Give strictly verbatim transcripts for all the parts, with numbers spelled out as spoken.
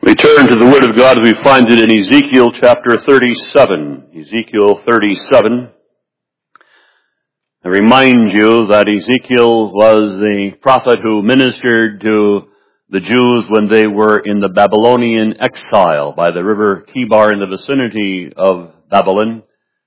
We turn to the Word of God as we find it in Ezekiel chapter thirty-seven. Ezekiel thirty-seven. I remind you that Ezekiel was the prophet who ministered to the Jews when they were in the Babylonian exile by the river Chebar in the vicinity of Babylon.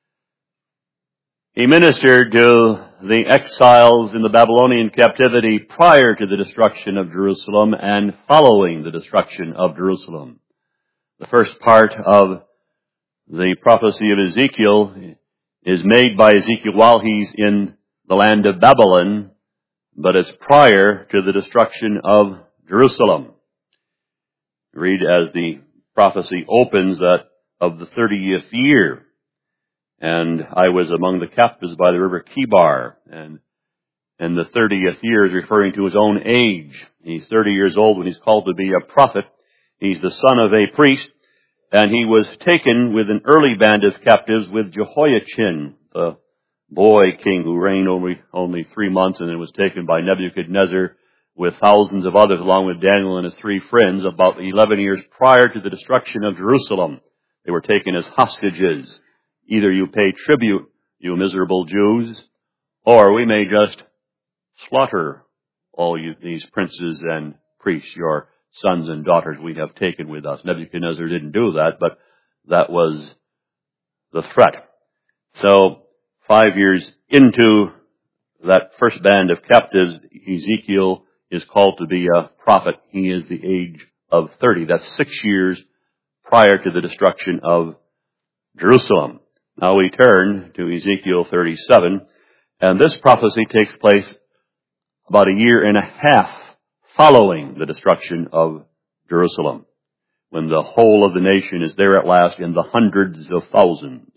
He ministered to the exiles in the Babylonian captivity prior to the destruction of Jerusalem and following the destruction of Jerusalem. The first part of the prophecy of Ezekiel is made by Ezekiel while he's in the land of Babylon, but it's prior to the destruction of Jerusalem. Read as the prophecy opens that of the thirtieth year. And I was among the captives by the river Chebar, and and the thirtieth year is referring to his own age. He's thirty years old when he's called to be a prophet. He's the son of a priest, and he was taken with an early band of captives with Jehoiachin, the boy king who reigned only, only three months, and then was taken by Nebuchadnezzar with thousands of others along with Daniel and his three friends about eleven years prior to the destruction of Jerusalem. They were taken as hostages. Either you pay tribute, you miserable Jews, or we may just slaughter all you, these princes and priests, your sons and daughters we have taken with us. Nebuchadnezzar didn't do that, but that was the threat. So, five years into that first band of captives, Ezekiel is called to be a prophet. He is the age of thirty. That's six years prior to the destruction of Jerusalem. Now we turn to Ezekiel thirty-seven, and this prophecy takes place about a year and a half following the destruction of Jerusalem, when the whole of the nation is there at last in the hundreds of thousands.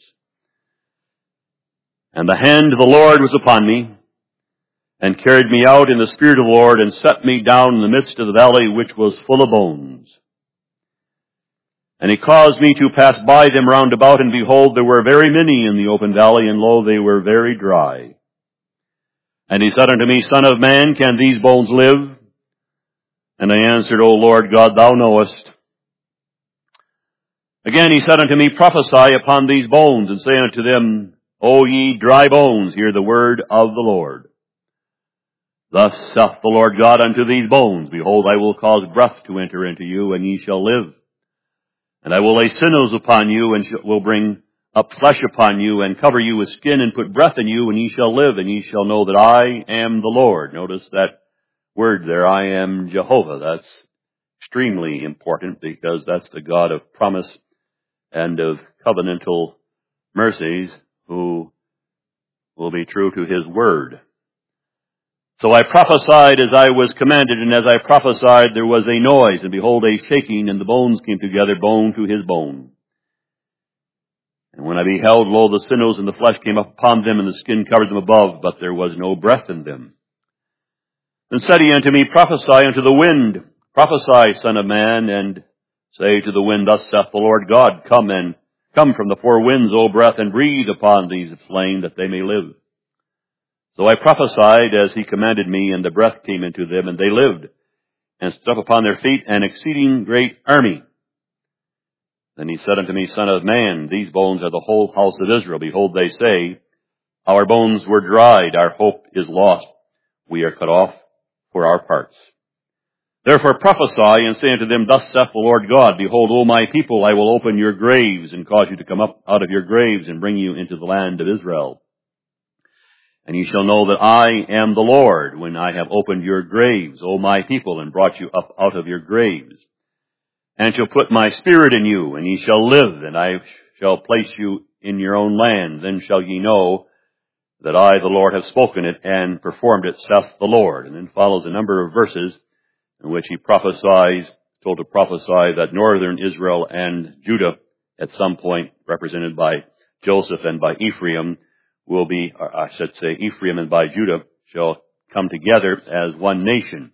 And the hand of the Lord was upon me, and carried me out in the spirit of the Lord, and set me down in the midst of the valley which was full of bones. And he caused me to pass by them round about, and behold, there were very many in the open valley, and lo, they were very dry. And he said unto me, Son of man, can these bones live? And I answered, O Lord God, thou knowest. Again he said unto me, Prophesy upon these bones, and say unto them, O ye dry bones, hear the word of the Lord. Thus saith the Lord God unto these bones, Behold, I will cause breath to enter into you, and ye shall live. And I will lay sinews upon you, and will bring up flesh upon you, and cover you with skin, and put breath in you, and ye shall live, and ye shall know that I am the Lord. Notice that word there, I am Jehovah. That's extremely important, because that's the God of promise and of covenantal mercies, who will be true to his word. So I prophesied as I was commanded, and as I prophesied there was a noise, and behold a shaking, and the bones came together, bone to his bone. And when I beheld, lo, the sinews and the flesh came up upon them, and the skin covered them above, but there was no breath in them. Then said he unto me, Prophesy unto the wind, prophesy, son of man, and say to the wind, Thus saith the Lord God, Come and come from the four winds, O breath, and breathe upon these slain, that they may live. So I prophesied as he commanded me, and the breath came into them, and they lived, and stood up upon their feet, an exceeding great army. Then he said unto me, Son of man, these bones are the whole house of Israel. Behold, they say, Our bones were dried, our hope is lost, we are cut off for our parts. Therefore prophesy, and say unto them, Thus saith the Lord God, Behold, O my people, I will open your graves, and cause you to come up out of your graves, and bring you into the land of Israel. And ye shall know that I am the Lord, when I have opened your graves, O my people, and brought you up out of your graves. And shall put my spirit in you, and ye shall live, and I shall place you in your own land. Then shall ye know that I, the Lord, have spoken it, and performed it, saith the Lord. And then follows a number of verses in which he prophesies, told to prophesy that northern Israel and Judah, at some point represented by Joseph and by Ephraim, will be, or I should say, Ephraim and by Judah shall come together as one nation.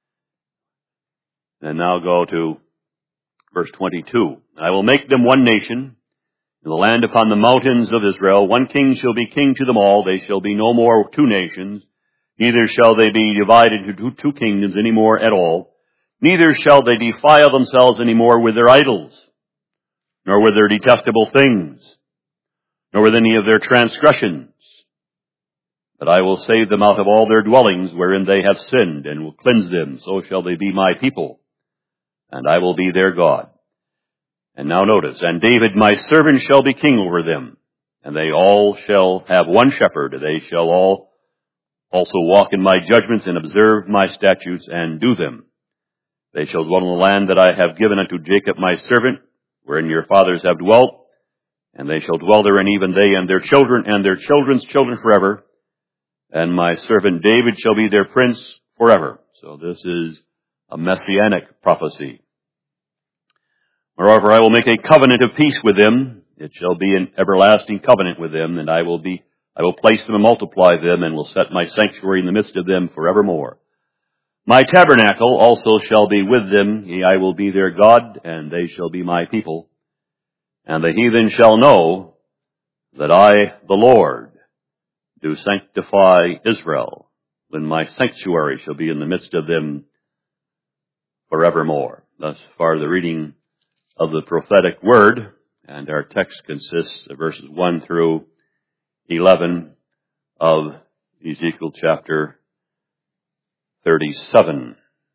And now go to verse twenty-two. I will make them one nation in the land upon the mountains of Israel. One king shall be king to them all. They shall be no more two nations. Neither shall they be divided into two kingdoms any more at all. Neither shall they defile themselves any more with their idols, nor with their detestable things, nor with any of their transgressions. But I will save them out of all their dwellings wherein they have sinned, and will cleanse them. So shall they be my people, and I will be their God. And now notice, and David my servant shall be king over them, and they all shall have one shepherd. They shall all also walk in my judgments, and observe my statutes, and do them. They shall dwell in the land that I have given unto Jacob my servant, wherein your fathers have dwelt, and they shall dwell therein, even they and their children, and their children's children forever. And my servant David shall be their prince forever. So this is a messianic prophecy. Moreover, I will make a covenant of peace with them. It shall be an everlasting covenant with them, and I will be, I will place them and multiply them, and will set my sanctuary in the midst of them forevermore. My tabernacle also shall be with them. Yea, I will be their God, and they shall be my people. And the heathen shall know that I, the Lord, do sanctify Israel, when my sanctuary shall be in the midst of them forevermore. Thus far the reading of the prophetic word, and our text consists of verses one through eleven of Ezekiel chapter thirty-seven.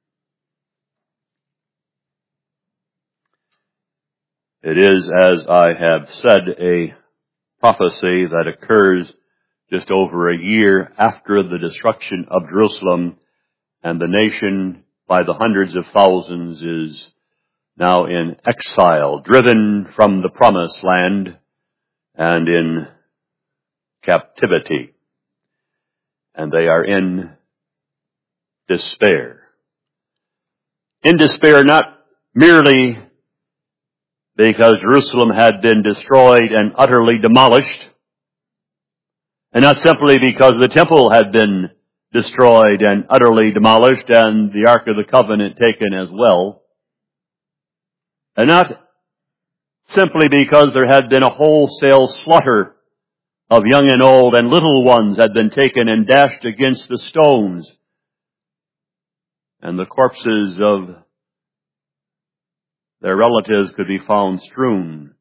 It is, as I have said, a prophecy that occurs just over a year after the destruction of Jerusalem, and the nation by the hundreds of thousands is now in exile, driven from the promised land and in captivity. And they are in despair. In despair not merely because Jerusalem had been destroyed and utterly demolished, and not simply because the temple had been destroyed and utterly demolished and the Ark of the Covenant taken as well, and not simply because there had been a wholesale slaughter of young and old, and little ones had been taken and dashed against the stones, and the corpses of their relatives could be found strewn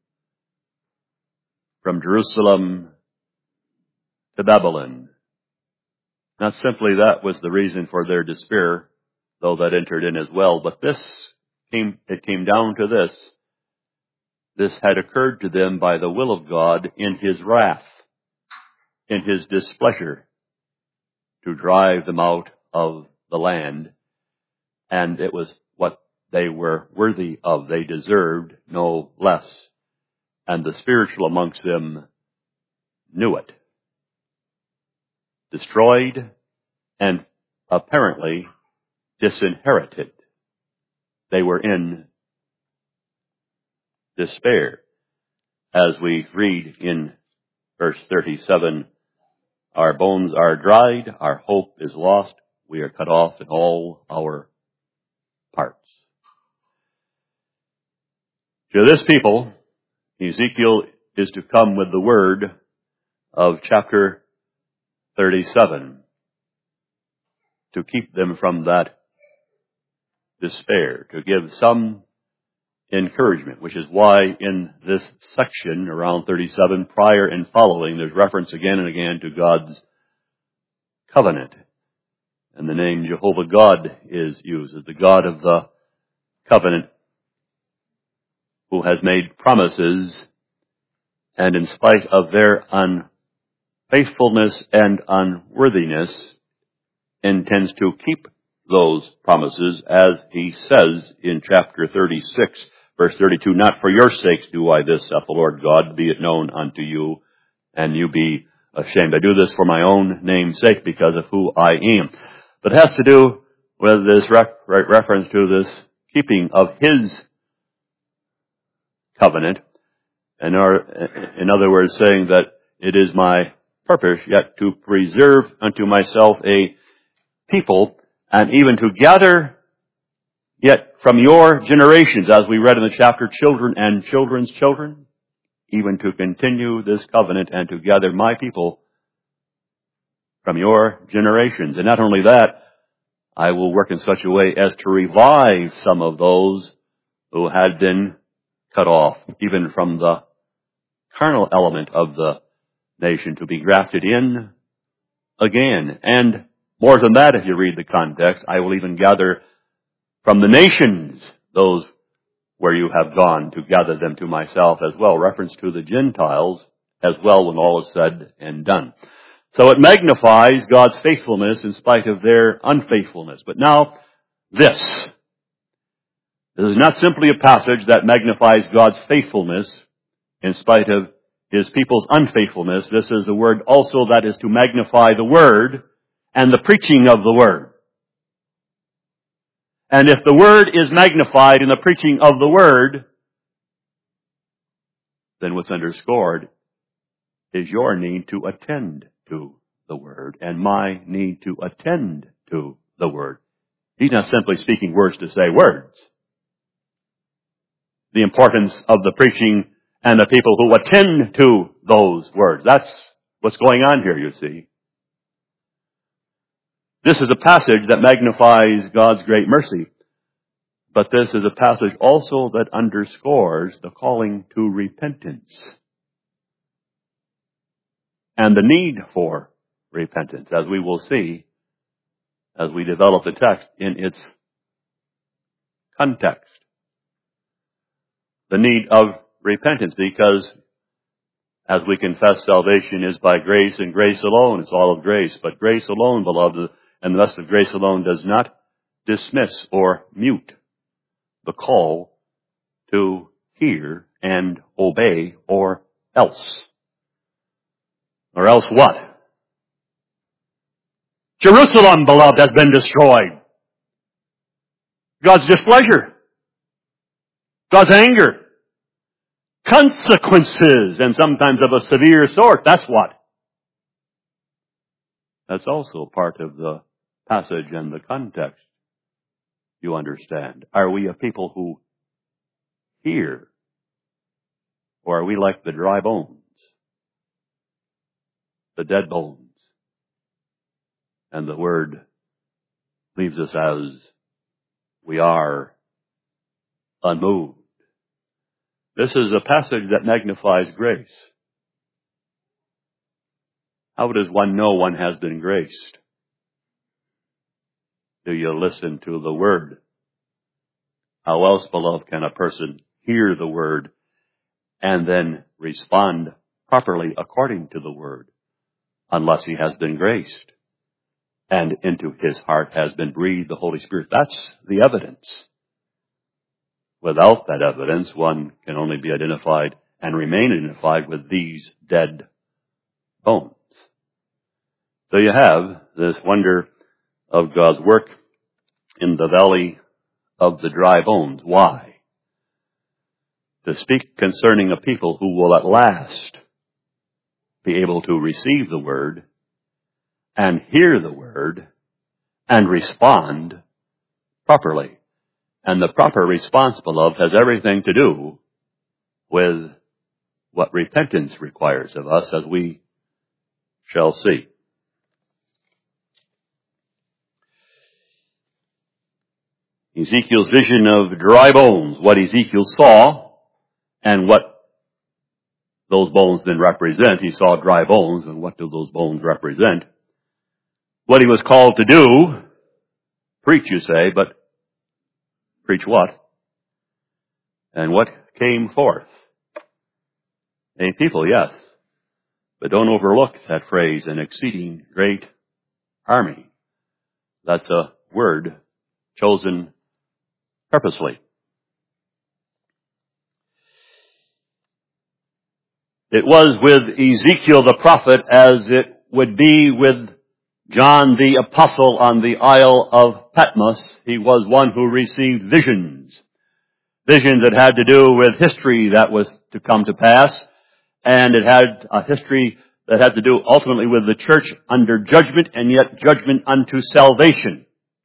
from Jerusalem to Babylon. Not simply that was the reason for their despair, though that entered in as well, but this came, it came down to this. This had occurred to them by the will of God in His wrath, in His displeasure, to drive them out of the land. And it was what they were worthy of. They deserved no less. And the spiritual amongst them knew it. Destroyed and apparently disinherited. They were in despair. As we read in verse thirty-seven, our bones are dried, our hope is lost, we are cut off in all our parts. To this people, Ezekiel is to come with the word of chapter thirty-seven to keep them from that despair, to give some encouragement, which is why in this section around thirty-seven, prior and following, there's reference again and again to God's covenant. And the name Jehovah God is used as the God of the covenant, who has made promises, and in spite of their unfaithfulness and unworthiness, intends to keep those promises, as He says in chapter thirty-six, verse thirty-two, not for your sakes do I this, saith the Lord God, be it known unto you, and you be ashamed. I do this for my own name's sake, because of who I am. But it has to do with this re- re- reference to this keeping of His covenant, and are, in other words, saying that it is my purpose yet to preserve unto myself a people, and even to gather yet from your generations, as we read in the chapter, children and children's children, even to continue this covenant and to gather my people from your generations. And not only that, I will work in such a way as to revive some of those who had been cut off, even from the carnal element of the nation, to be grafted in again. And more than that, if you read the context, I will even gather from the nations those where you have gone, to gather them to myself as well. Reference to the Gentiles as well when all is said and done. So it magnifies God's faithfulness in spite of their unfaithfulness. But now, this. This is not simply a passage that magnifies God's faithfulness in spite of His people's unfaithfulness. This is a word also that is to magnify the Word and the preaching of the Word. And if the Word is magnified in the preaching of the Word, then what's underscored is your need to attend to the Word and my need to attend to the Word. He's not simply speaking words to say words. The importance of the preaching and the people who attend to those words. That's what's going on here, you see. This is a passage that magnifies God's great mercy, but this is a passage also that underscores the calling to repentance and the need for repentance, as we will see as we develop the text in its context. The need of repentance, because as we confess, salvation is by grace and grace alone. It's all of grace. But grace alone, beloved, and the rest of grace alone does not dismiss or mute the call to hear and obey, or else. Or else what? Jerusalem, beloved, has been destroyed. God's displeasure. God's anger. Consequences, and sometimes of a severe sort. That's what. That's also part of the passage and the context. You understand. Are we a people who hear? Or are we like the dry bones? The dead bones? And the Word leaves us as we are, unmoved. This is a passage that magnifies grace. How does one know one has been graced? Do you listen to the Word? How else, beloved, can a person hear the Word and then respond properly according to the Word, unless he has been graced and into his heart has been breathed the Holy Spirit? That's the evidence. Without that evidence, one can only be identified and remain identified with these dead bones. So you have this wonder of God's work in the valley of the dry bones. Why? To speak concerning a people who will at last be able to receive the Word and hear the Word and respond properly. And the proper response, beloved, has everything to do with what repentance requires of us, as we shall see. Ezekiel's vision of dry bones, what Ezekiel saw and what those bones then represent. He saw dry bones, and what do those bones represent? What he was called to do, preach, you say, but preach what? And what came forth? A people, yes. But don't overlook that phrase, an exceeding great army. That's a word chosen purposely. It was with Ezekiel the prophet as it would be with John the apostle on the Isle of Patmos. He was one who received visions. Visions that had to do with history that was to come to pass. And it had a history that had to do ultimately with the church under judgment, and yet judgment unto salvation.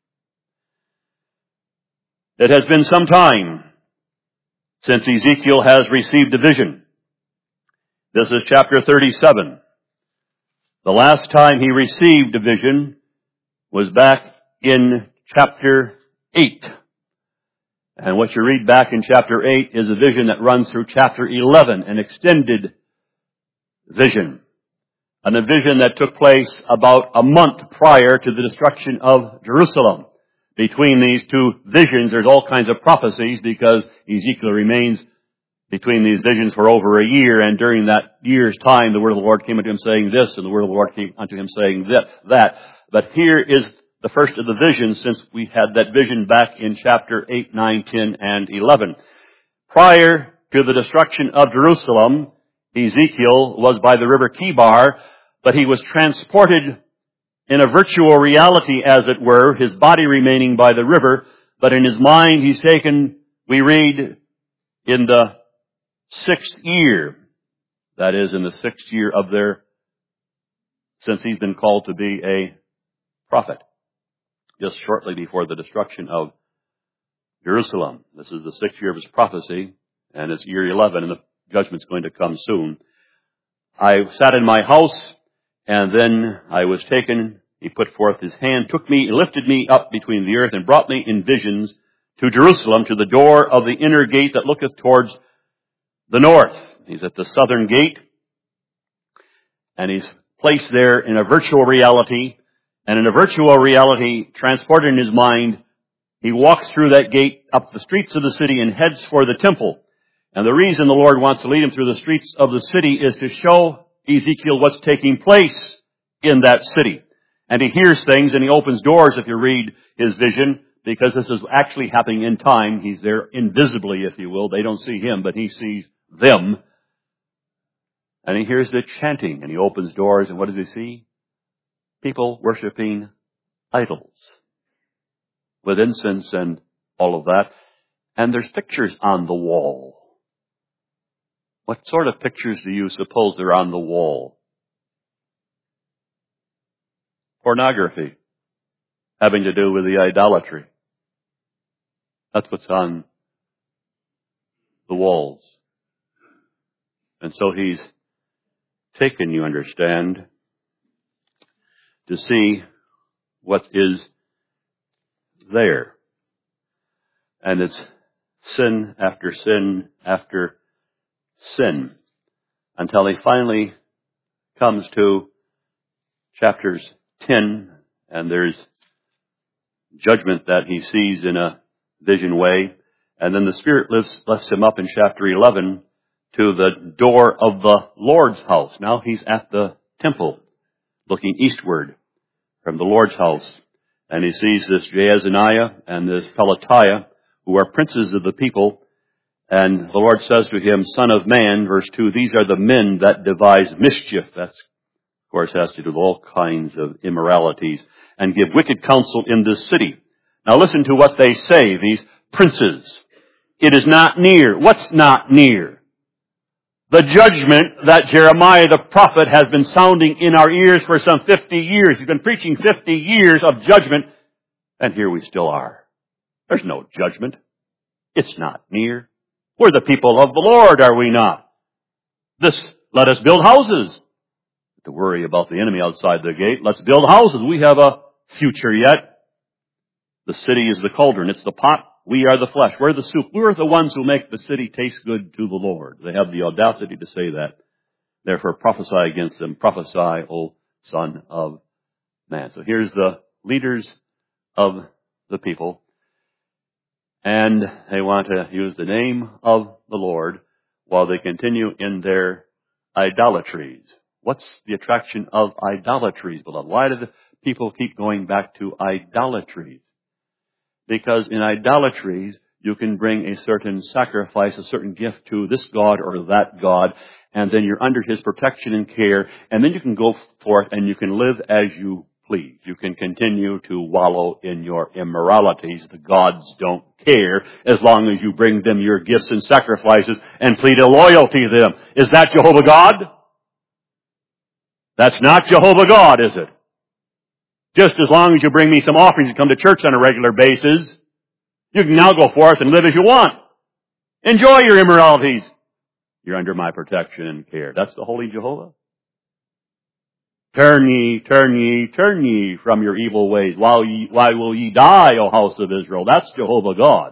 It has been some time since Ezekiel has received a vision. This is chapter thirty-seven. The last time he received a vision was back in chapter eight. And what you read back in chapter eight is a vision that runs through chapter eleven, an extended vision. And a vision that took place about a month prior to the destruction of Jerusalem. Between these two visions, there's all kinds of prophecies because Ezekiel remains between these visions for over a year, and during that year's time, the word of the Lord came unto him saying this, and the word of the Lord came unto him saying that. that. But here is the first of the visions, since we had that vision back in chapter eight, nine, ten, and eleven. Prior to the destruction of Jerusalem, Ezekiel was by the river Kibar, but he was transported in a virtual reality, as it were, his body remaining by the river, but in his mind he's taken, we read, in the sixth year, that is, in the sixth year of their, since he's been called to be a prophet, just shortly before the destruction of Jerusalem. This is the sixth year of his prophecy, and it's year eleven, and the judgment's going to come soon. I sat in my house, and then I was taken. He put forth his hand, took me, lifted me up between the earth, and brought me in visions to Jerusalem, to the door of the inner gate that looketh towards the north. He's at the southern gate, and he's placed there in a virtual reality, and in a virtual reality transported in his mind, he walks through that gate up the streets of the city and heads for the temple. And the reason the Lord wants to lead him through the streets of the city is to show Ezekiel what's taking place in that city. And he hears things and he opens doors, if you read his vision, because this is actually happening in time. He's there invisibly, if you will. They don't see him, but he sees them. And he hears the chanting, and he opens doors, and what does he see? People worshiping idols with incense and all of that. And there's pictures on the wall. What sort of pictures do you suppose are on the wall? Pornography, having to do with the idolatry. That's what's on the walls. And so he's taken, you understand, to see what is there. And it's sin after sin after sin, until he finally comes to chapters ten, and there's judgment that he sees in a vision way. And then the Spirit lifts, lifts him up in chapter eleven to the door of the Lord's house. Now he's at the temple, looking eastward from the Lord's house. And he sees this Jaazaniah and this Pelatiah, who are princes of the people. And the Lord says to him, Son of man, verse two, these are the men that devise mischief. That's, of course, has to do with all kinds of immoralities, and give wicked counsel in this city. Now listen to what they say, these princes. It is not near. What's not near? The judgment that Jeremiah the prophet has been sounding in our ears for some fifty years. He's been preaching fifty years of judgment, and here we still are. There's no judgment. It's not near. We're the people of the Lord, are we not? This, let us build houses. To worry about the enemy outside the gate. Let's build houses. We have a future yet. The city is the cauldron. It's the pot. We are the flesh. We're the soup. We're the ones who make the city taste good to the Lord. They have the audacity to say that. Therefore, prophesy against them. Prophesy, O Son of Man. So here's the leaders of the people. And they want to use the name of the Lord while they continue in their idolatries. What's the attraction of idolatries, beloved? Why do the people keep going back to idolatries? Because in idolatries, you can bring a certain sacrifice, a certain gift to this God or that God, and then you're under His protection and care, and then you can go forth and you can live as you please. You can continue to wallow in your immoralities. The gods don't care as long as you bring them your gifts and sacrifices and plead a loyalty to them. Is that Jehovah God? That's not Jehovah God, is it? Just as long as you bring me some offerings and come to church on a regular basis, you can now go forth and live as you want. Enjoy your immoralities. You're under my protection and care. That's the Holy Jehovah. Turn ye, turn ye, turn ye from your evil ways. Why, ye, why will ye die, O house of Israel? That's Jehovah God.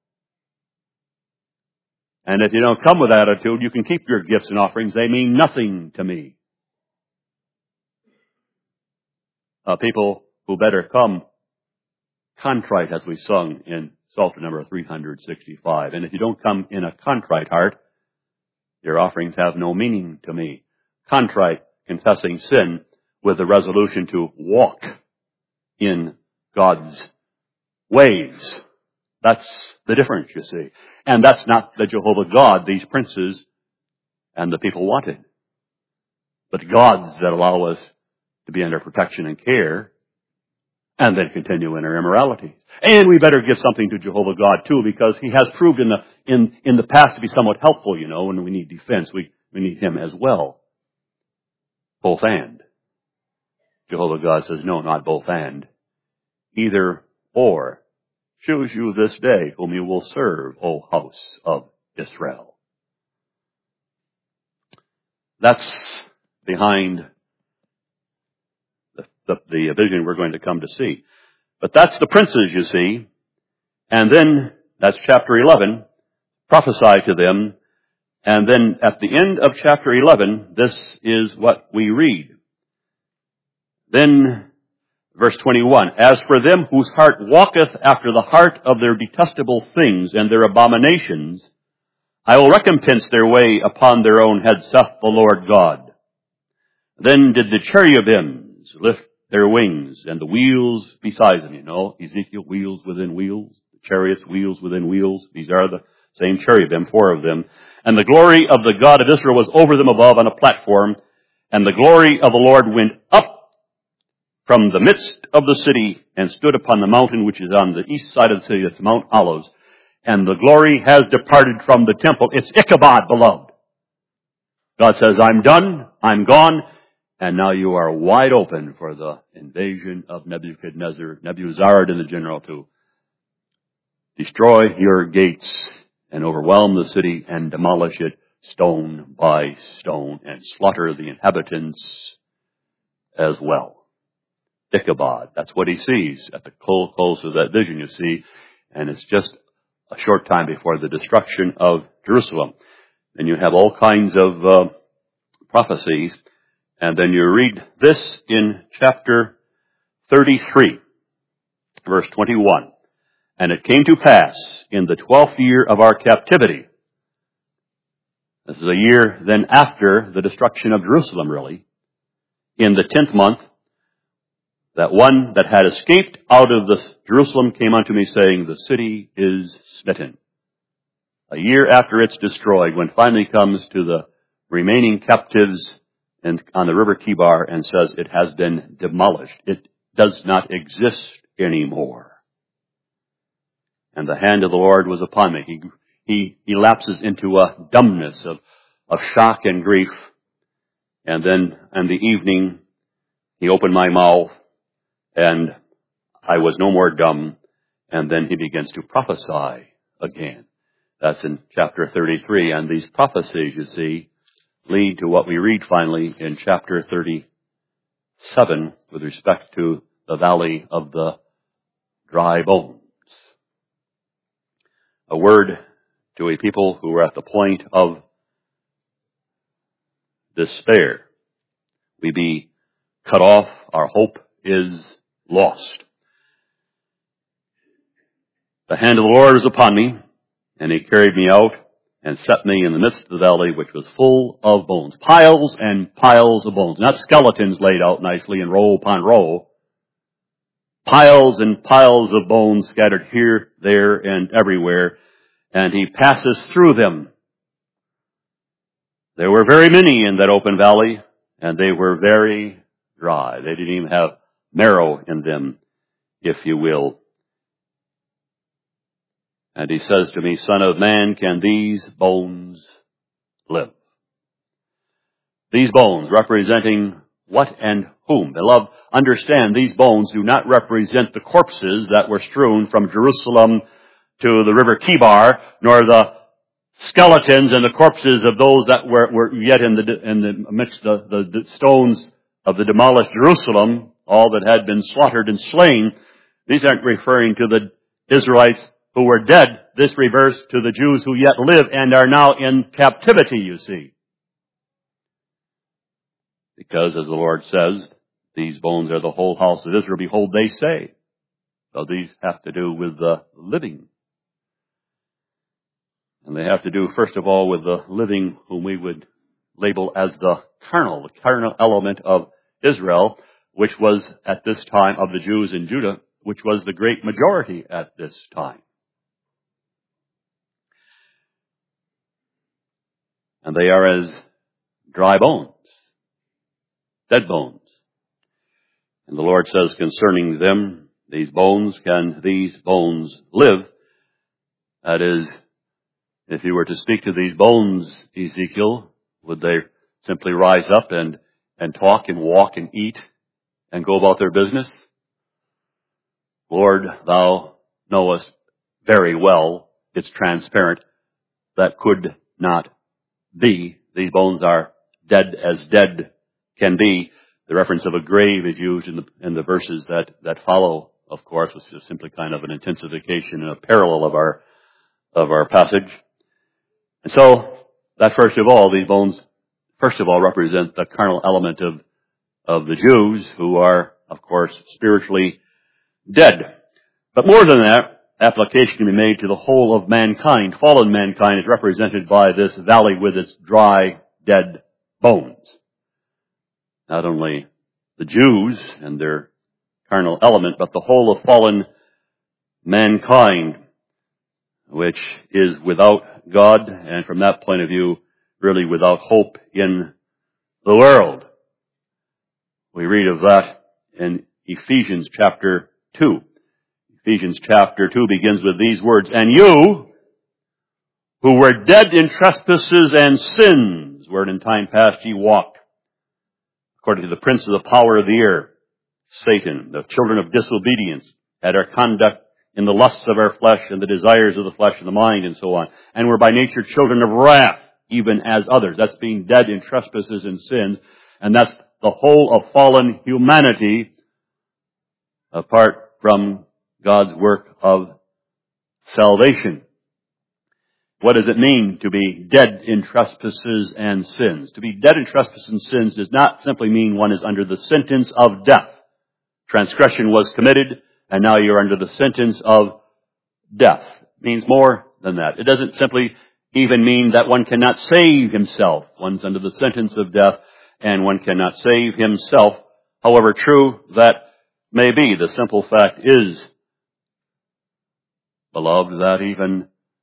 And if you don't come with that attitude, you can keep your gifts and offerings. They mean nothing to me. Uh, people who better come contrite, as we sung in Psalter number three hundred sixty-five. And if you don't come in a contrite heart, your offerings have no meaning to me. Contrite, confessing sin with the resolution to walk in God's ways. That's the difference, you see. And that's not the Jehovah God these princes and the people wanted, but gods that allow us to be under protection and care and then continue in our immorality. And we better give something to Jehovah God too, because he has proved in the in, in the past to be somewhat helpful, you know, when we need defense. We, we need him as well. Both and. Jehovah God says, no, not both and. Either or. Choose you this day whom you will serve, O house of Israel. That's behind the, the, the vision we're going to come to see. But that's the princes, you see. And then, that's chapter eleven, prophesy to them. And then at the end of chapter eleven, this is what we read. Then, verse twenty-one, as for them whose heart walketh after the heart of their detestable things and their abominations, I will recompense their way upon their own head, saith the Lord God. Then did the cherubims lift their wings, and the wheels beside them, you know, Ezekiel, wheels within wheels, the chariots, wheels within wheels. These are the same cherubim, four of them. And the glory of the God of Israel was over them above on a platform, and the glory of the Lord went up from the midst of the city and stood upon the mountain which is on the east side of the city, that's Mount Olives. And the glory has departed from the temple. It's Ichabod, beloved. God says, I'm done, I'm gone, and now you are wide open for the invasion of Nebuchadnezzar, Nebuzaradan the general, to destroy your gates and overwhelm the city and demolish it stone by stone and slaughter the inhabitants as well. Ichabod. That's what he sees at the close of that vision, you see. And it's just a short time before the destruction of Jerusalem. And you have all kinds of uh, prophecies. And then you read this in chapter thirty-three, verse twenty-one. And it came to pass in the twelfth year of our captivity. This is a year then after the destruction of Jerusalem, really. In the tenth month, that one that had escaped out of the Jerusalem came unto me, saying, the city is smitten. A year after it's destroyed, when finally comes to the remaining captives and on the river Kibar and says it has been demolished. It does not exist anymore. And the hand of the Lord was upon me. He, he, he lapses into a dumbness of, of shock and grief. And then in the evening, he opened my mouth, and I was no more dumb. And then he begins to prophesy again. That's in chapter thirty-three. And these prophecies, you see, lead to what we read finally in chapter thirty-seven with respect to the valley of the dry bones. A word to a people who are at the point of despair. We be cut off. Our hope is lost. The hand of the Lord was upon me, and he carried me out and set me in the midst of the valley, which was full of bones. Piles and piles of bones. Not skeletons laid out nicely in row upon row. Piles and piles of bones scattered here, there, and everywhere. And he passes through them. There were very many in that open valley, and they were very dry. They didn't even have marrow in them, if you will. And he says to me, Son of man, can these bones live? These bones representing what and whom? Beloved, understand these bones do not represent the corpses that were strewn from Jerusalem to the river Kibar, nor the skeletons and the corpses of those that were, were yet in the in the midst of the, the stones of the demolished Jerusalem, all that had been slaughtered and slain, these aren't referring to the Israelites who were dead. This refers to the Jews who yet live and are now in captivity, you see. Because, as the Lord says, these bones are the whole house of Israel. Behold, they say. So these have to do with the living. And they have to do, first of all, with the living whom we would label as the carnal, the carnal element of Israel, which was at this time of the Jews in Judah, which was the great majority at this time. And they are as dry bones, dead bones. And the Lord says concerning them, these bones, can these bones live? That is, if you were to speak to these bones, Ezekiel, would they simply rise up and, and talk and walk and eat and go about their business? Lord, thou knowest very well, it's transparent, that could not be. These bones are dead as dead can be. The reference of a grave is used in the, in the verses that, that follow, of course, which is simply kind of an intensification and a parallel of our, of our passage. And so, that first of all, these bones, first of all, represent the carnal element of, of the Jews, who are, of course, spiritually dead. But more than that, application can be made to the whole of mankind. Fallen mankind is represented by this valley with its dry, dead bones. Not only the Jews and their carnal element, but the whole of fallen mankind, which is without God, and from that point of view, really without hope in the world. We read of that in Ephesians chapter two. Ephesians chapter two begins with these words, "And you, who were dead in trespasses and sins, wherein in time past ye walked, according to the prince of the power of the air, Satan, the children of disobedience, had our conduct in the lusts of our flesh and the desires of the flesh and the mind," and so on, "and were by nature children of wrath, even as others." That's being dead in trespasses and sins, and that's the whole of fallen humanity apart from God's work of salvation. What does it mean to be dead in trespasses and sins? To be dead in trespasses and sins does not simply mean one is under the sentence of death. Transgression was committed, and now you're under the sentence of death. It means more than that. It doesn't simply even mean that one cannot save himself. One's under the sentence of death, and one cannot save himself. However true that may be, the simple fact is, beloved, that even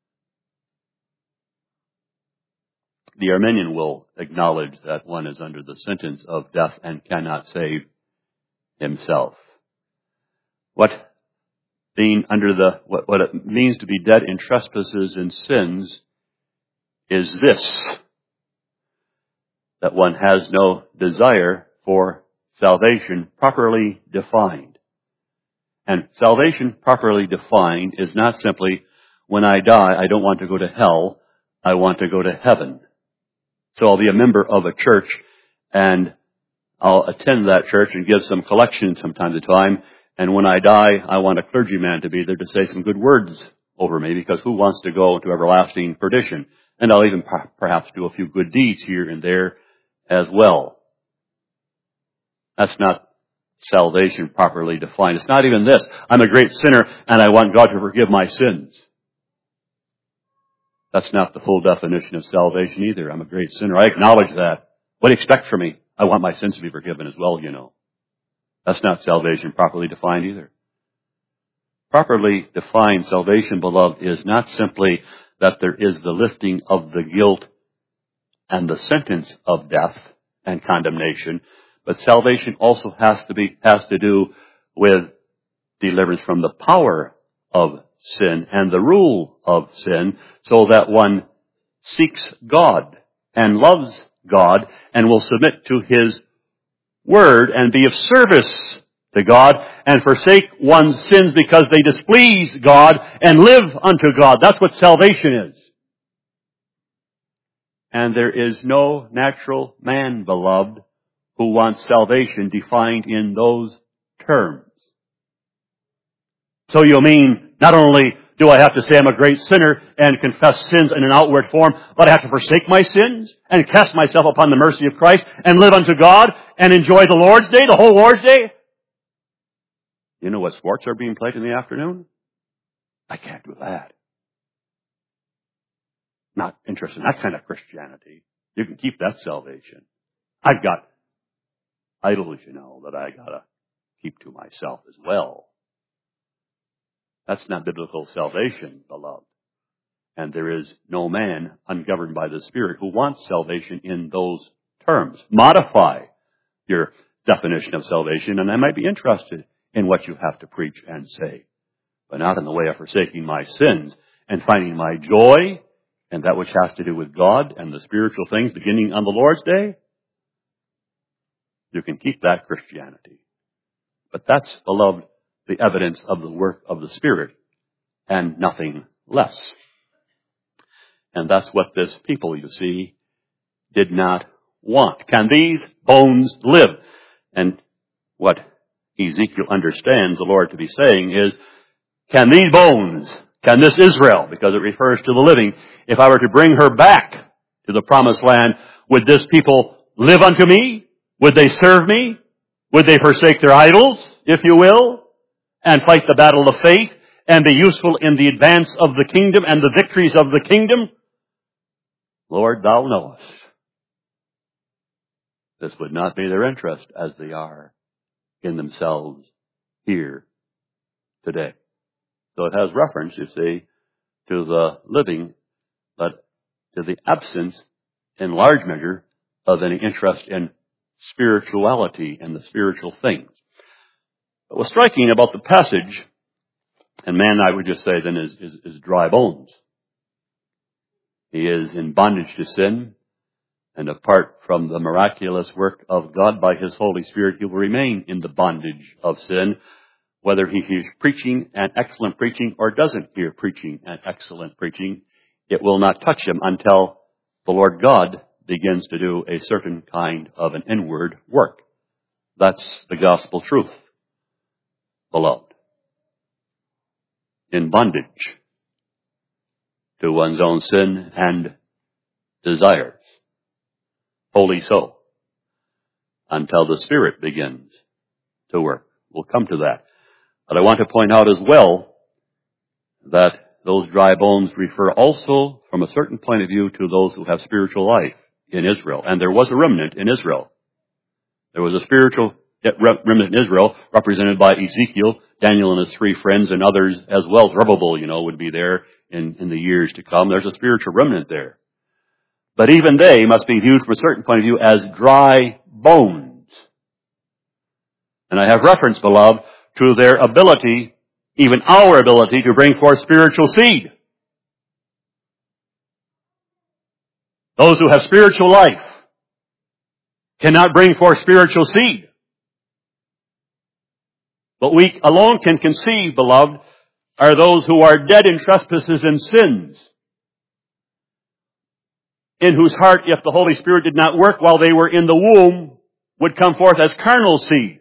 the Arminian will acknowledge that one is under the sentence of death and cannot save himself. What being under the what, what it means to be dead in trespasses and sins is this: that one has no desire for salvation properly defined. And salvation properly defined is not simply, when I die, I don't want to go to hell, I want to go to heaven. So I'll be a member of a church, and I'll attend that church and give some collections from time to time, and when I die, I want a clergyman to be there to say some good words over me, because who wants to go to everlasting perdition? And I'll even perhaps do a few good deeds here and there as well. That's not salvation properly defined. It's not even this: I'm a great sinner and I want God to forgive my sins. That's not the full definition of salvation either. I'm a great sinner. I acknowledge that. What do you expect from me? I want my sins to be forgiven as well, you know. That's not salvation properly defined either. Properly defined salvation, beloved, is not simply that there is the lifting of the guilt and the sentence of death and condemnation, but salvation also has to be, has to do with deliverance from the power of sin and the rule of sin, so that one seeks God and loves God and will submit to His Word and be of service to God and forsake one's sins because they displease God and live unto God. That's what salvation is. And there is no natural man, beloved, who wants salvation defined in those terms. So you mean, not only do I have to say I'm a great sinner and confess sins in an outward form, but I have to forsake my sins and cast myself upon the mercy of Christ and live unto God and enjoy the Lord's Day, the whole Lord's Day? You know what sports are being played in the afternoon? I can't do that. Not interested in that kind of Christianity. You can keep that salvation. I've got idols, you know, that I gotta keep to myself as well. That's not biblical salvation, beloved. And there is no man ungoverned by the Spirit who wants salvation in those terms. Modify your definition of salvation, and I might be interested in what you have to preach and say, but not in the way of forsaking my sins and finding my joy and that which has to do with God and the spiritual things beginning on the Lord's Day. You can keep that Christianity. But that's, beloved, the evidence of the work of the Spirit and nothing less. And that's what this people, you see, did not want. Can these bones live? And what Ezekiel understands the Lord to be saying is, can these bones, can this Israel, because it refers to the living, if I were to bring her back to the promised land, would this people live unto me? Would they serve me? Would they forsake their idols, if you will, and fight the battle of faith and be useful in the advance of the kingdom and the victories of the kingdom? Lord, thou knowest. This would not be their interest as they are in themselves here today. So it has reference, you see, to the living, but to the absence, in large measure, of any interest in spirituality and the spiritual things. But what's striking about the passage, and man, I would just say then, is, is, is dry bones. He is in bondage to sin, and apart from the miraculous work of God by His Holy Spirit, he will remain in the bondage of sin, whether he hears preaching and excellent preaching or doesn't hear preaching and excellent preaching. It will not touch him until the Lord God begins to do a certain kind of an inward work. That's the gospel truth, beloved. In bondage to one's own sin and desires. Wholly so. Until the Spirit begins to work. We'll come to that. But I want to point out as well that those dry bones refer also from a certain point of view to those who have spiritual life in Israel. And there was a remnant in Israel. There was a spiritual remnant in Israel represented by Ezekiel, Daniel and his three friends, and others as well. Zerubbabel, you know, would be there in, in the years to come. There's a spiritual remnant there. But even they must be viewed from a certain point of view as dry bones. And I have reference, beloved, to their ability, even our ability, to bring forth spiritual seed. Those who have spiritual life cannot bring forth spiritual seed. What we alone can conceive, beloved, are those who are dead in trespasses and sins, in whose heart, if the Holy Spirit did not work while they were in the womb, would come forth as carnal seed.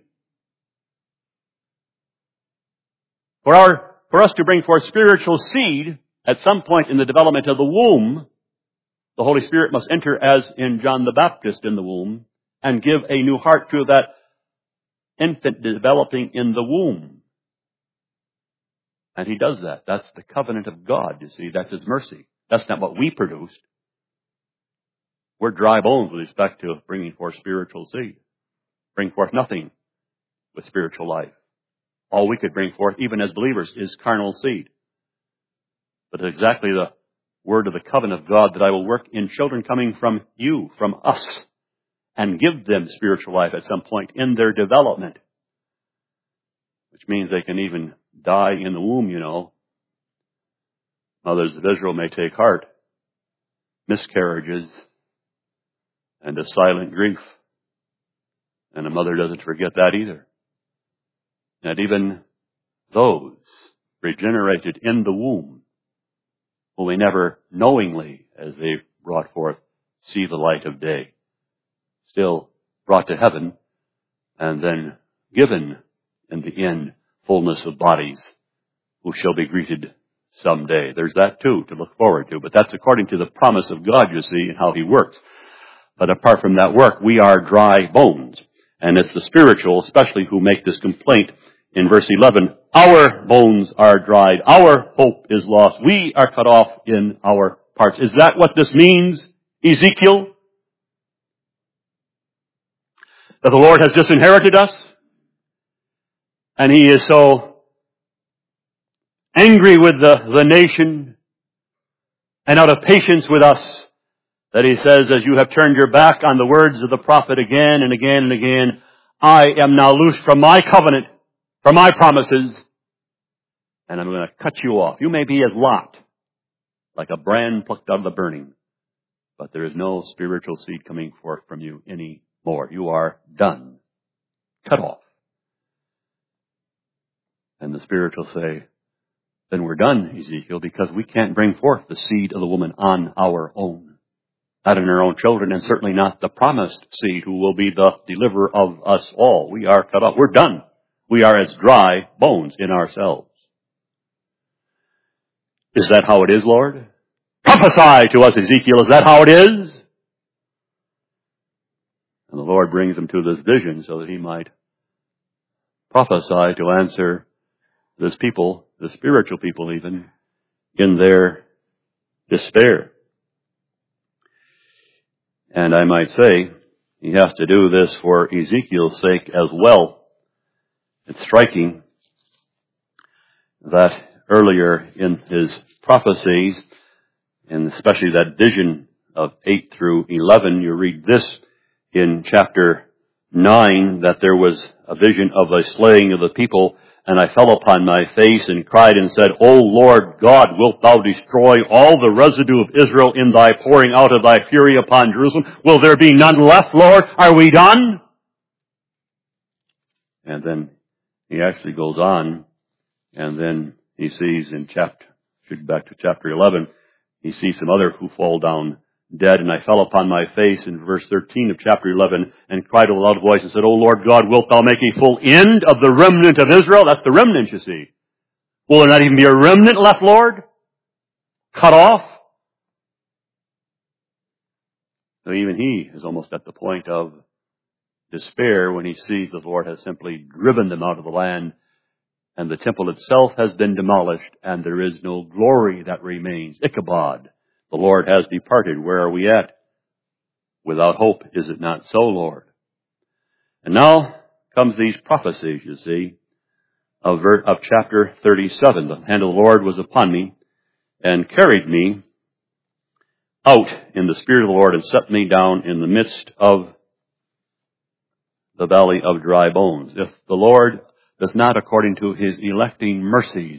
For our, for us to bring forth spiritual seed at some point in the development of the womb, the Holy Spirit must enter as in John the Baptist in the womb and give a new heart to that infant developing in the womb. And He does that. That's the covenant of God, you see. That's His mercy. That's not what we produced. We're dry bones with respect to bringing forth spiritual seed. Bring forth nothing with spiritual life. All we could bring forth, even as believers, is carnal seed. But it's exactly the word of the covenant of God that I will work in children coming from you, from us, and give them spiritual life at some point in their development. Which means they can even die in the womb, you know. Mothers of Israel may take heart. Miscarriages and a silent grief. And a mother doesn't forget that either. And even those regenerated in the womb will we never knowingly, as they brought forth, see the light of day. Still brought to heaven, and then given in the end fullness of bodies who shall be greeted someday. There's that too to look forward to, but that's according to the promise of God, you see, and how He works. But apart from that work, we are dry bones. And it's the spiritual, especially, who make this complaint in verse eleven. Our bones are dried. Our hope is lost. We are cut off in our parts. Is that what this means, Ezekiel? That the Lord has disinherited us? And He is so angry with the, the nation and out of patience with us that He says, as you have turned your back on the words of the prophet again and again and again, I am now loose from my covenant, from my promises, and I'm going to cut you off. You may be as Lot, like a brand plucked out of the burning, but there is no spiritual seed coming forth from you anymore. You are done. Cut off. And the spirit will say, then we're done, Ezekiel, because we can't bring forth the seed of the woman on our own. Not in our own children, and certainly not the promised seed who will be the deliverer of us all. We are cut off. We're done. We are as dry bones in ourselves. Is that how it is, Lord? Prophesy to us, Ezekiel. Is that how it is? And the Lord brings him to this vision so that he might prophesy to answer this people, the spiritual people even, in their despair. And I might say, he has to do this for Ezekiel's sake as well. It's striking that earlier in his prophecies, and especially that vision of eight through eleven, you read this in chapter nine, that there was a vision of a slaying of the people, and I fell upon my face and cried and said, O Lord God, wilt thou destroy all the residue of Israel in thy pouring out of thy fury upon Jerusalem? Will there be none left, Lord? Are we done? And then he actually goes on, and then he sees in chapter, should back to chapter eleven, he sees some other who fall down dead, and I fell upon my face in verse thirteen of chapter eleven and cried with a loud voice and said, O Lord God, wilt thou make a full end of the remnant of Israel? That's the remnant, you see. Will there not even be a remnant left, Lord? Cut off? So even he is almost at the point of despair when he sees the Lord has simply driven them out of the land, and the temple itself has been demolished, and there is no glory that remains. Ichabod. The Lord has departed. Where are we at? Without hope, is it not so, Lord? And now comes these prophecies, you see, of, ver- of chapter thirty-seven. The hand of the Lord was upon me and carried me out in the Spirit of the Lord and set me down in the midst of the valley of dry bones. If the Lord does not, according to His electing mercies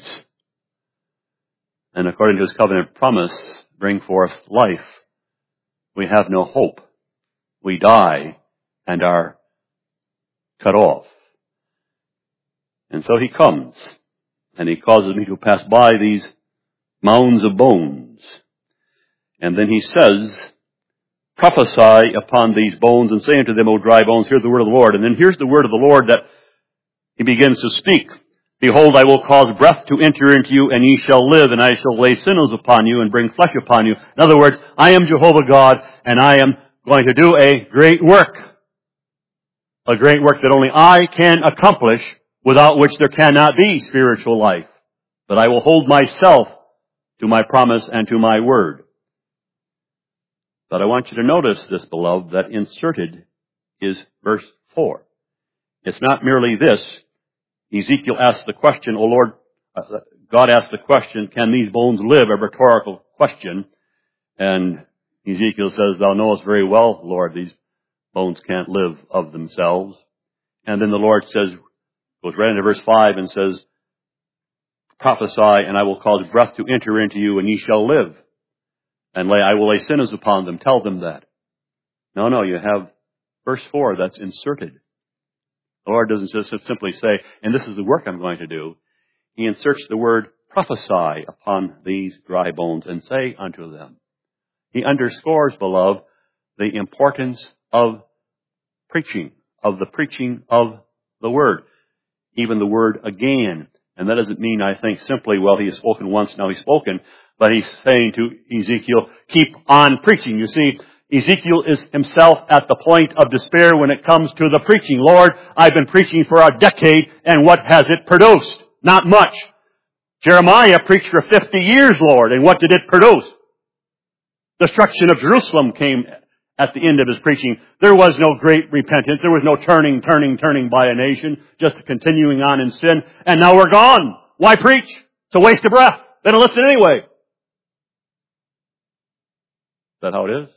and according to His covenant promise, bring forth life, we have no hope. We die and are cut off. And so He comes, and He causes me to pass by these mounds of bones. And then He says, prophesy upon these bones, and say unto them, O dry bones, hear the word of the Lord. And then here's the word of the Lord that He begins to speak. Behold, I will cause breath to enter into you, and ye shall live, and I shall lay sinews upon you, and bring flesh upon you. In other words, I am Jehovah God, and I am going to do a great work. A great work that only I can accomplish, without which there cannot be spiritual life. But I will hold myself to my promise and to my word. But I want you to notice this, beloved, that inserted is verse four. It's not merely this. Ezekiel asked the question, O Lord, uh, God asked the question, can these bones live? A rhetorical question. And Ezekiel says, thou knowest very well, Lord, these bones can't live of themselves. And then the Lord says, goes right into verse five and says, prophesy, and I will cause breath to enter into you, and ye shall live. And lay, I will lay sinews upon them. Tell them that. No, no, you have verse four that's inserted. The Lord doesn't just simply say, and this is the work I'm going to do. He inserts the word prophesy upon these dry bones and say unto them. He underscores, beloved, the importance of preaching, of the preaching of the Word. Even the word again. And that doesn't mean, I think, simply, well, he has spoken once, now he's spoken. But he's saying to Ezekiel, keep on preaching. You see, Ezekiel is himself at the point of despair when it comes to the preaching. Lord, I've been preaching for a decade, and what has it produced? Not much. Jeremiah preached for fifty years, Lord, and what did it produce? Destruction of Jerusalem came at the end of his preaching. There was no great repentance. There was no turning, turning, turning by a nation, just continuing on in sin. And now we're gone. Why preach? It's a waste of breath. They don't listen anyway. Is that how it is?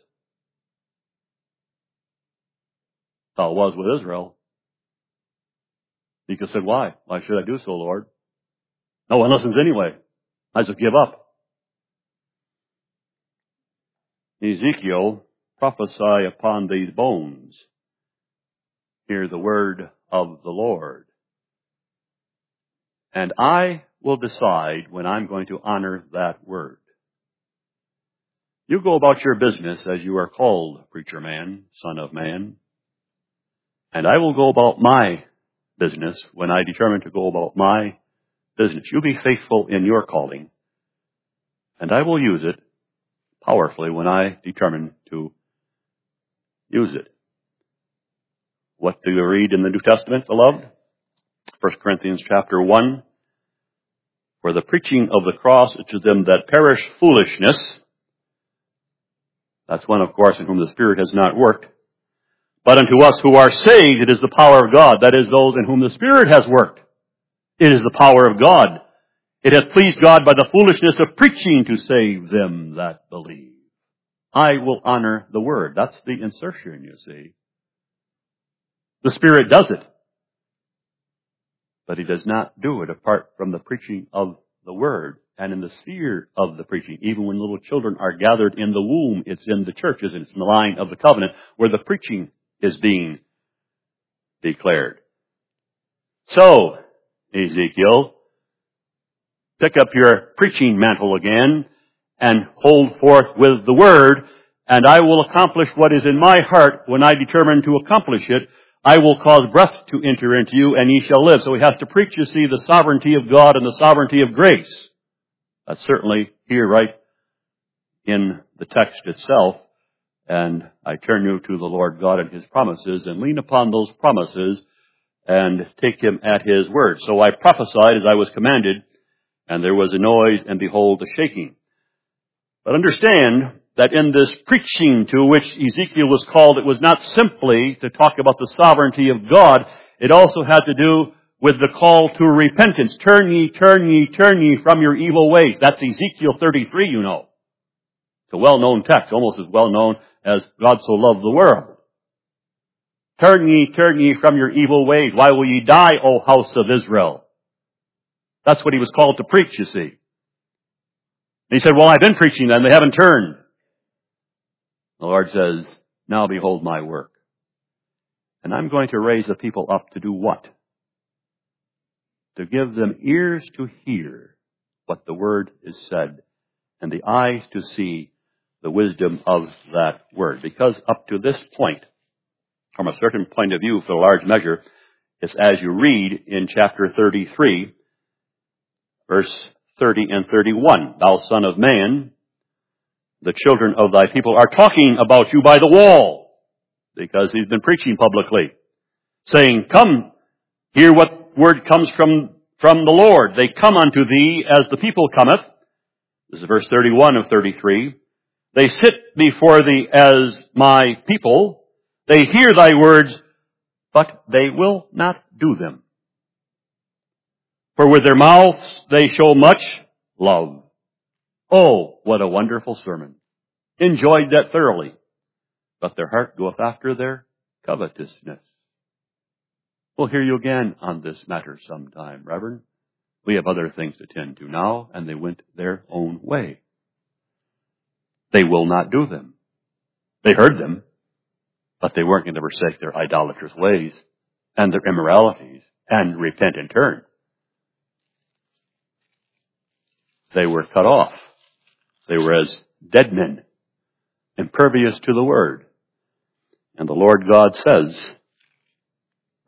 That's how it was with Israel. Ezekiel said, why? Why should I do so, Lord? No one listens anyway. I just give up. Ezekiel, prophesy upon these bones. Hear the word of the Lord. And I will decide when I'm going to honor that word. You go about your business as you are called, preacher man, son of man. And I will go about my business when I determine to go about my business. You be faithful in your calling. And I will use it powerfully when I determine to use it. What do you read in the New Testament, beloved? First Corinthians chapter one. For the preaching of the cross is to them that perish foolishness. That's one, of course, in whom the Spirit has not worked. But unto us who are saved, it is the power of God. That is, those in whom the Spirit has worked. It is the power of God. It hath pleased God by the foolishness of preaching to save them that believe. I will honor the word. That's the insertion, you see. The Spirit does it. But He does not do it apart from the preaching of the word and in the sphere of the preaching. Even when little children are gathered in the womb, it's in the churches and it's in the line of the covenant where the preaching is being declared. So, Ezekiel, pick up your preaching mantle again and hold forth with the word, and I will accomplish what is in my heart when I determine to accomplish it. I will cause breath to enter into you, and ye shall live. So he has to preach, you see, the sovereignty of God and the sovereignty of grace. That's certainly here right in the text itself. And I turn you to the Lord God and His promises, and lean upon those promises and take Him at His word. So I prophesied as I was commanded, and there was a noise, and behold, a shaking. But understand that in this preaching to which Ezekiel was called, it was not simply to talk about the sovereignty of God. It also had to do with the call to repentance. Turn ye, turn ye, turn ye from your evil ways. That's Ezekiel thirty-three, you know. It's a well-known text, almost as well-known as God so loved the world. Turn ye, turn ye from your evil ways. Why will ye die, O house of Israel? That's what he was called to preach, you see. And he said, well, I've been preaching them. They haven't turned. The Lord says, now behold my work. And I'm going to raise the people up to do what? To give them ears to hear what the word is said, and the eyes to see the wisdom of that word. Because up to this point, from a certain point of view, for a large measure, it's as you read in chapter thirty-three, verse thirty and thirty-one. Thou son of man, the children of thy people are talking about you by the wall, because he's been preaching publicly, saying, come, hear what word comes from, from the Lord. They come unto thee as the people cometh. This is verse thirty-one of thirty-three. They sit before thee as my people. They hear thy words, but they will not do them. For with their mouths they show much love. Oh, what a wonderful sermon. Enjoyed that thoroughly. But their heart goeth after their covetousness. We'll hear you again on this matter sometime, Reverend. We have other things to tend to now, and they went their own way. They will not do them. They heard them, but they weren't going to forsake their idolatrous ways and their immoralities and repent and turn. They were cut off. They were as dead men, impervious to the word. And the Lord God says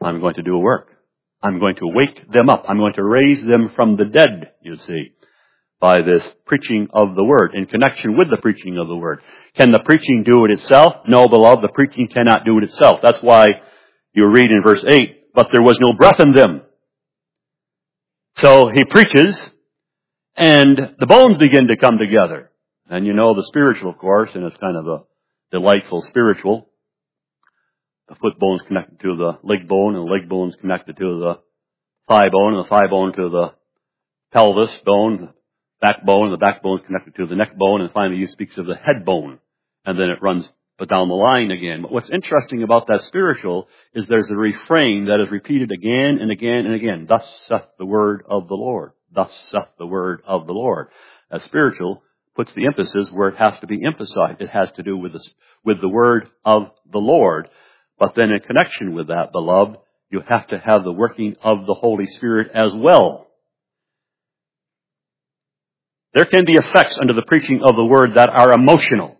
I'm going to do a work. I'm going to wake them up. I'm going to raise them from the dead, you see, by this preaching of the Word, in connection with the preaching of the Word. Can the preaching do it itself? No, beloved, the preaching cannot do it itself. That's why you read in verse eight, but there was no breath in them. So he preaches, and the bones begin to come together. And you know the spiritual, of course, and it's kind of a delightful spiritual. The foot bone is connected to the leg bone, and the leg bone is connected to the thigh bone, and the thigh bone to the pelvis bone, the backbone, and the backbone is connected to the neck bone, and finally he speaks of the head bone, and then it runs down the line again. But what's interesting about that spiritual is there's a refrain that is repeated again and again and again. Thus saith the word of the Lord. Thus saith the word of the Lord. That spiritual puts the emphasis where it has to be emphasized. It has to do with the, with the word of the Lord. But then in connection with that, beloved, you have to have the working of the Holy Spirit as well. There can be effects under the preaching of the Word that are emotional,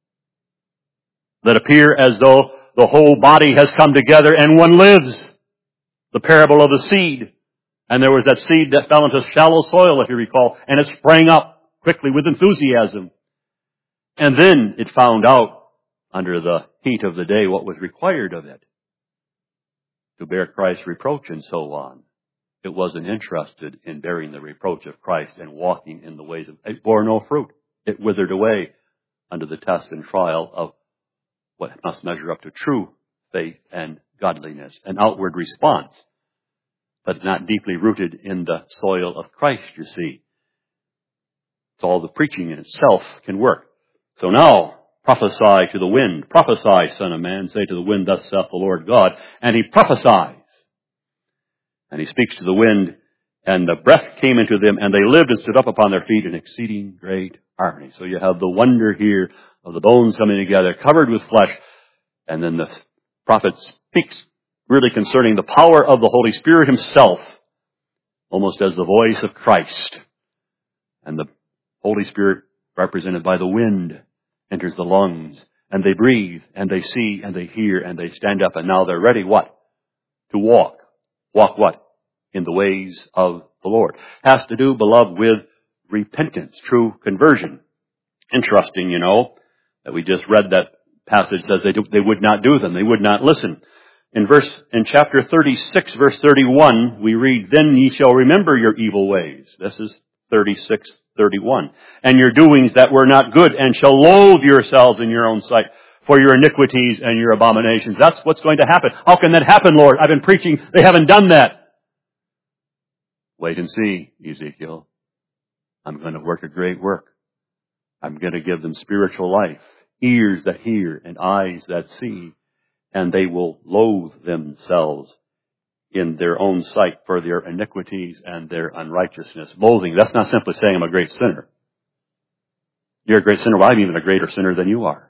that appear as though the whole body has come together and one lives. The parable of the seed. And there was that seed that fell into shallow soil, if you recall, and it sprang up quickly with enthusiasm. And then it found out, under the heat of the day, what was required of it. To bear Christ's reproach and so on. It wasn't interested in bearing the reproach of Christ and walking in the ways of... It bore no fruit. It withered away under the test and trial of what must measure up to true faith and godliness. An outward response, but not deeply rooted in the soil of Christ, you see. It's all the preaching in itself can work. So now, prophesy to the wind. Prophesy, son of man. Say to the wind, thus saith the Lord God. And he prophesies. And he speaks to the wind, and the breath came into them, and they lived and stood up upon their feet, an exceeding great army. So you have the wonder here of the bones coming together, covered with flesh. And then the prophet speaks really concerning the power of the Holy Spirit himself, almost as the voice of Christ. And the Holy Spirit, represented by the wind, enters the lungs, and they breathe, and they see, and they hear, and they stand up, and now they're ready, what? To walk. Walk what? In the ways of the Lord. Has to do, beloved, with repentance, true conversion. Interesting, you know, that we just read that passage says they do, they would not do them, they would not listen. In verse, in chapter thirty-six, verse thirty-one, we read, then ye shall remember your evil ways. This is thirty-six, thirty-one. And your doings that were not good, and shall loathe yourselves in your own sight for your iniquities and your abominations. That's what's going to happen. How can that happen, Lord? I've been preaching. They haven't done that. Wait and see, Ezekiel. I'm going to work a great work. I'm going to give them spiritual life, ears that hear and eyes that see, and they will loathe themselves in their own sight for their iniquities and their unrighteousness. Loathing, that's not simply saying I'm a great sinner. You're a great sinner. Well, I'm even a greater sinner than you are.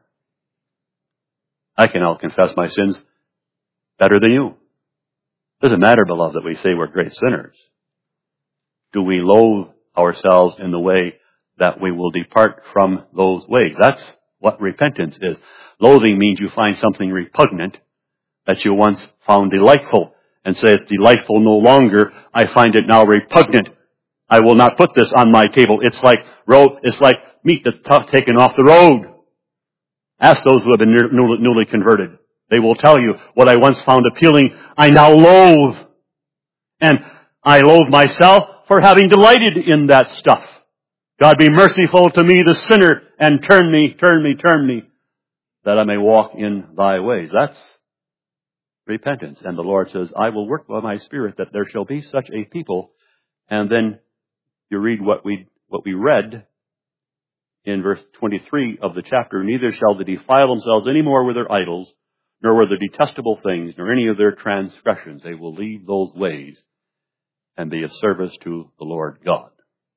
I can now confess my sins better than you. It doesn't matter, beloved, that we say we're great sinners. Do we loathe ourselves in the way that we will depart from those ways? That's what repentance is. Loathing means you find something repugnant that you once found delightful and say it's delightful no longer. I find it now repugnant. I will not put this on my table. It's like road, it's like meat that's taken off the road. Ask those who have been newly, newly converted. They will tell you what I once found appealing, I now loathe. And I loathe myself for having delighted in that stuff. God be merciful to me, the sinner, and turn me, turn me, turn me, that I may walk in thy ways. That's repentance. And the Lord says, I will work by my Spirit that there shall be such a people. And then you read what we, what we read in verse twenty-three of the chapter, neither shall they defile themselves any more with their idols, nor with their detestable things, nor any of their transgressions. They will leave those ways and be of service to the Lord God.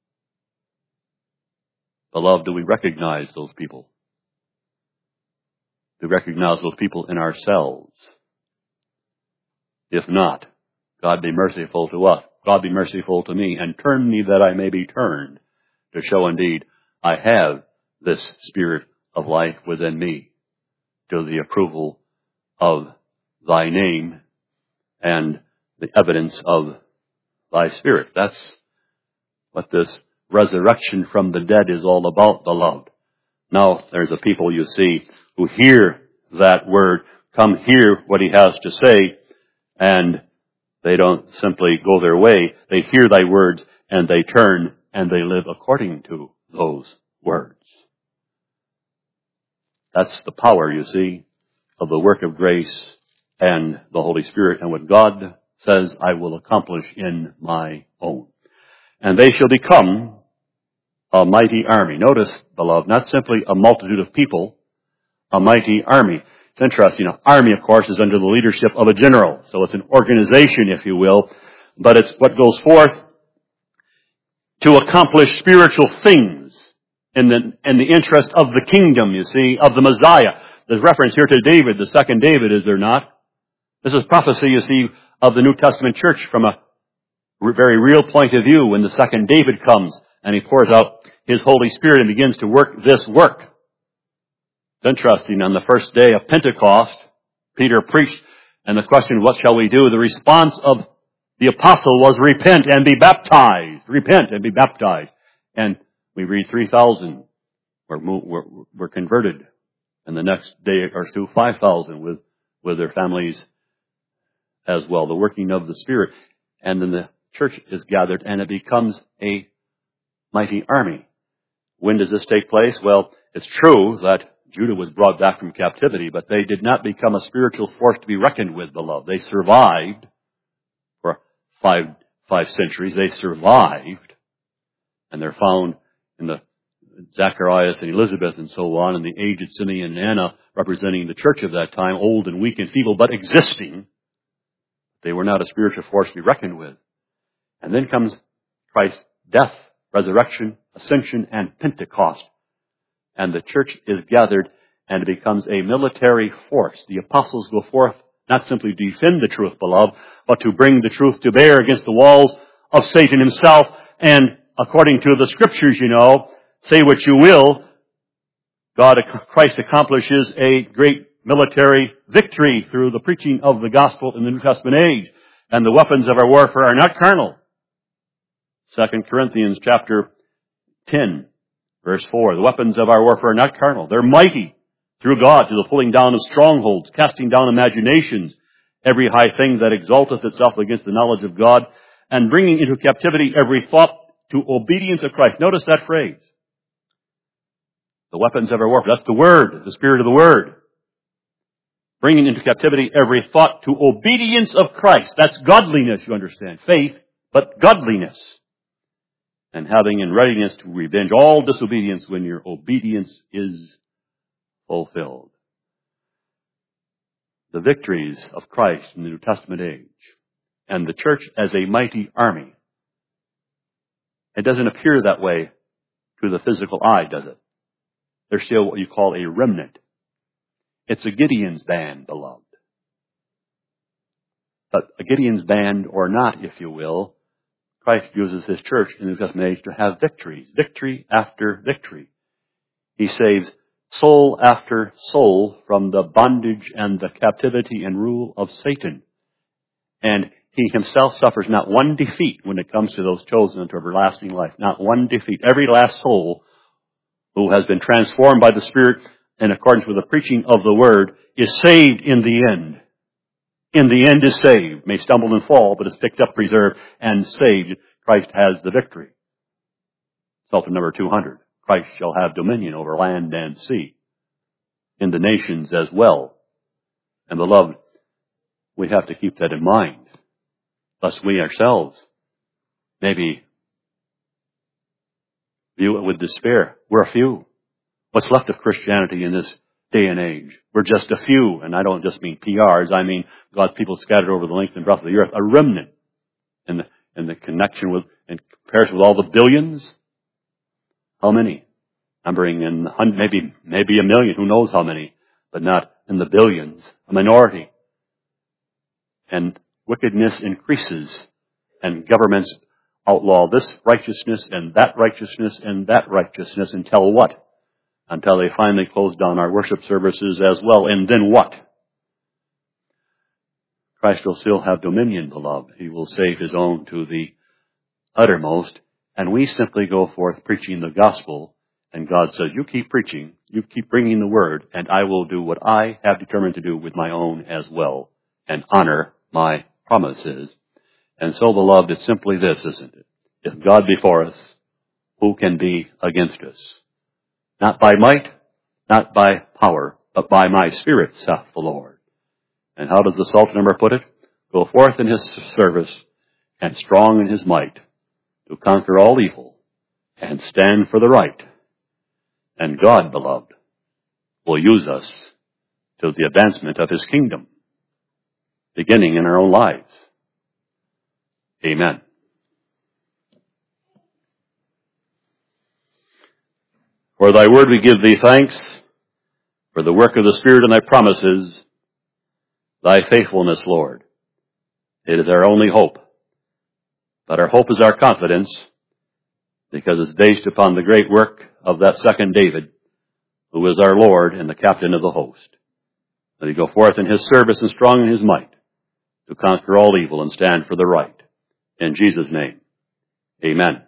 Beloved, do we recognize those people? Do we recognize those people in ourselves? If not, God be merciful to us. God be merciful to me, and turn me that I may be turned, to show indeed I have this Spirit of life within me, to the approval of thy name, and the evidence of thy Spirit. That's what this resurrection from the dead is all about, beloved. Now, there's a people, you see, who hear that word, come hear what he has to say, and they don't simply go their way. They hear thy words, and they turn, and they live according to those words. That's the power, you see, of the work of grace and the Holy Spirit, and what God says I will accomplish in my own. And they shall become a mighty army. Notice, beloved, not simply a multitude of people, a mighty army. It's interesting. An army, of course, is under the leadership of a general. So it's an organization, if you will. But it's what goes forth to accomplish spiritual things in the, in the interest of the kingdom, you see, of the Messiah. There's reference here to David, the second David, is there not? This is prophecy, you see, of the New Testament church from a very real point of view when the second David comes and he pours out his Holy Spirit and begins to work this work. It's interesting, on the first day of Pentecost, Peter preached, and the question, what shall we do? The response of the apostle was, repent and be baptized. Repent and be baptized. And we read three thousand were, were, were converted. And the next day or two, five thousand with, with their families as well. The working of the Spirit. And then the church is gathered and it becomes a mighty army. When does this take place? Well, it's true that Judah was brought back from captivity, but they did not become a spiritual force to be reckoned with, beloved. They survived for five, five centuries. They survived. And they're found in the Zacharias and Elizabeth and so on, and the aged Simeon and Anna representing the church of that time, old and weak and feeble, but existing. They were not a spiritual force to be reckoned with. And then comes Christ's death, resurrection, ascension, and Pentecost. And the church is gathered and it becomes a military force. The apostles go forth not simply to defend the truth, beloved, but to bring the truth to bear against the walls of Satan himself. And according to the scriptures, you know, say what you will, God, Christ accomplishes a great military victory through the preaching of the gospel in the New Testament age. And the weapons of our warfare are not carnal. Second Corinthians chapter ten, verse four. The weapons of our warfare are not carnal. They're mighty through God to the pulling down of strongholds, casting down imaginations, every high thing that exalteth itself against the knowledge of God, and bringing into captivity every thought to obedience of Christ. Notice that phrase. The weapons of our warfare. That's the Word, the Spirit of the Word. Bringing into captivity every thought to obedience of Christ. That's godliness, you understand. Faith, but godliness. And having in readiness to revenge all disobedience when your obedience is fulfilled. The victories of Christ in the New Testament age. And the church as a mighty army. It doesn't appear that way to the physical eye, does it? There's still what you call a remnant. It's a Gideon's band, beloved. But a Gideon's band or not, if you will, Christ uses his church in the New Testament age to have victories. Victory after victory. He saves soul after soul from the bondage and the captivity and rule of Satan. And he himself suffers not one defeat when it comes to those chosen unto everlasting life. Not one defeat. Every last soul who has been transformed by the Spirit in accordance with the preaching of the Word is saved in the end. In the end is saved. May stumble and fall, but is picked up, preserved, and saved. Christ has the victory. Psalm number two hundred. Christ shall have dominion over land and sea. In the nations as well. And beloved, we have to keep that in mind. Lest we ourselves maybe view it with despair. We're a few. What's left of Christianity in this day and age? We're just a few, and I don't just mean P Rs. I mean God's people scattered over the length and breadth of the earth. A remnant in the, in the connection with, in comparison with all the billions. How many? Numbering in maybe, maybe a million. Who knows how many? But not in the billions. A minority. And wickedness increases, and governments outlaw this righteousness and that righteousness and that righteousness until what? Until they finally close down our worship services as well. And then what? Christ will still have dominion, beloved. He will save his own to the uttermost, and we simply go forth preaching the gospel, and God says, you keep preaching, you keep bringing the word, and I will do what I have determined to do with my own as well, and honor my promises. And so, beloved, it's simply this, isn't it? If God be for us, who can be against us? Not by might, not by power, but by my Spirit, saith the Lord. And how does the Psalter put it? Go forth in his service, and strong in his might, to conquer all evil, and stand for the right. And God, beloved, will use us to the advancement of his kingdom, beginning in our own lives. Amen. For thy word we give thee thanks, for the work of the Spirit and thy promises, thy faithfulness, Lord. It is our only hope. But our hope is our confidence, because it's based upon the great work of that second David, who is our Lord and the captain of the host. Let he go forth in his service and strong in his might, to conquer all evil and stand for the right. In Jesus' name, amen.